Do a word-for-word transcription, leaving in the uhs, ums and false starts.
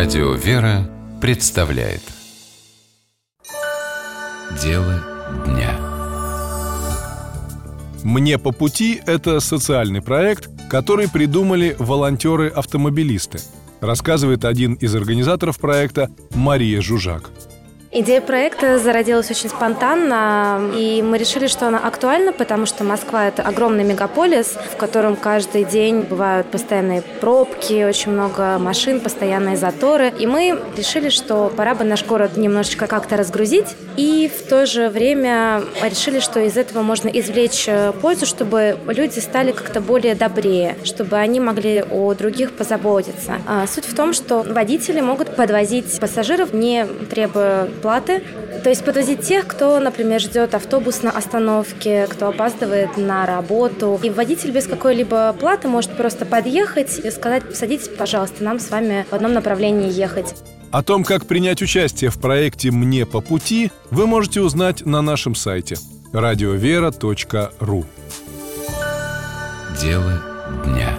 Радио «Вера» представляет Дело дня. «Мне по пути» — это социальный проект, который придумали волонтеры-автомобилисты, рассказывает один из организаторов проекта Мария Жужак. Идея проекта зародилась очень спонтанно, и мы решили, что она актуальна, потому что Москва – это огромный мегаполис, в котором каждый день бывают постоянные пробки, очень много машин, постоянные заторы. И мы решили, что пора бы наш город немножечко как-то разгрузить, и в то же время решили, что из этого можно извлечь пользу, чтобы люди стали как-то более добрее, чтобы они могли о других позаботиться. А суть в том, что водители могут подвозить пассажиров, не требуя платы. То есть подвозить тех, кто, например, ждет автобус на остановке, кто опаздывает на работу. И водитель без какой-либо платы может просто подъехать и сказать: садитесь, пожалуйста, нам с вами в одном направлении ехать. О том, как принять участие в проекте «Мне по пути», вы можете узнать на нашем сайте радиовера точка ру. Дело дня.